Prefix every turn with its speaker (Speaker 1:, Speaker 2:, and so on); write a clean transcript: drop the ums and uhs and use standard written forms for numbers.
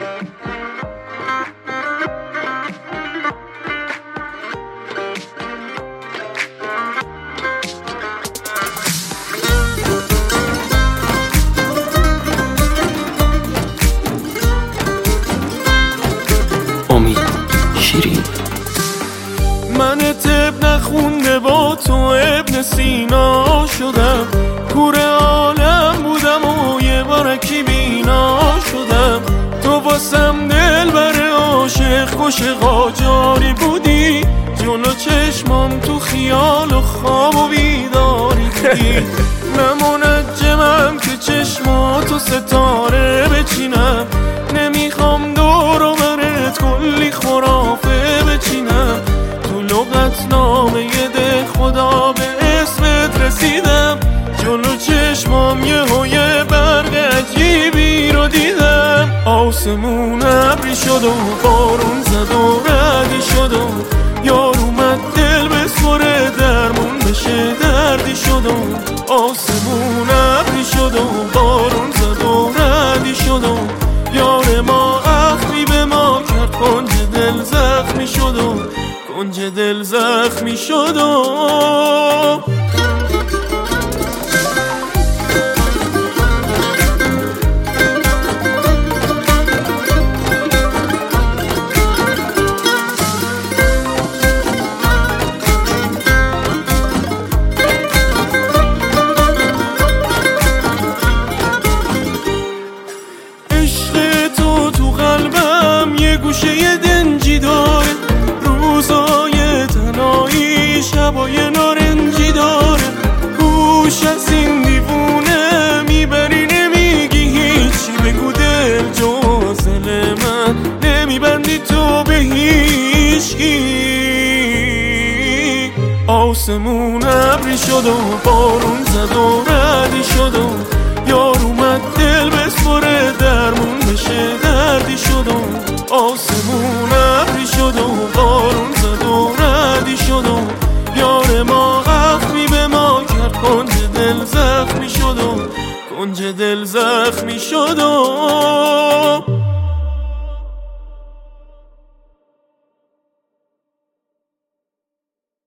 Speaker 1: من طب نخونده با تو ابن سینا شدم، کور عالم بودم و یه بارکی بینا شدم. تو واسم دل بر عاشق کش قاجاری بودی، جلو چشمام تو خیال و خواب و بیداری بودی. من منجمم که چشماتو ستاره بچینم، نمیخوام دور و برت کلی خرافه بچینم. تو لغتنامه ده خدا به اسمت رسیدم، جلو چشمام یه برق عجیبی رو دیدم. آسمون ابری شد و بارون زد و ردی شد و یار اومد دل بسپره درمون بشه دردی شد و آسمون ابری شد و بارون زد و ردی شد و یار ما اخمی به ما کرد، کنج دل زخمی شد و کنج دل زخمی شد و گوشه دنجی داره، روزای تنهایی شبای نارنجی داره. گوش از این دیوونه میبری نمیگی هیچی، بگو دل جز دل من نمیبندی تو به هیچکی. آسمون ابری شد و بارون زد و ردی شد و یار اومد دل بسپره درمون بشه دردی شد و آسمون ابری شد و بارون زد و ردی شد و یار ما اخمی به ما کرد، کنج دل زخمی شد و کنج دل زخمی شد و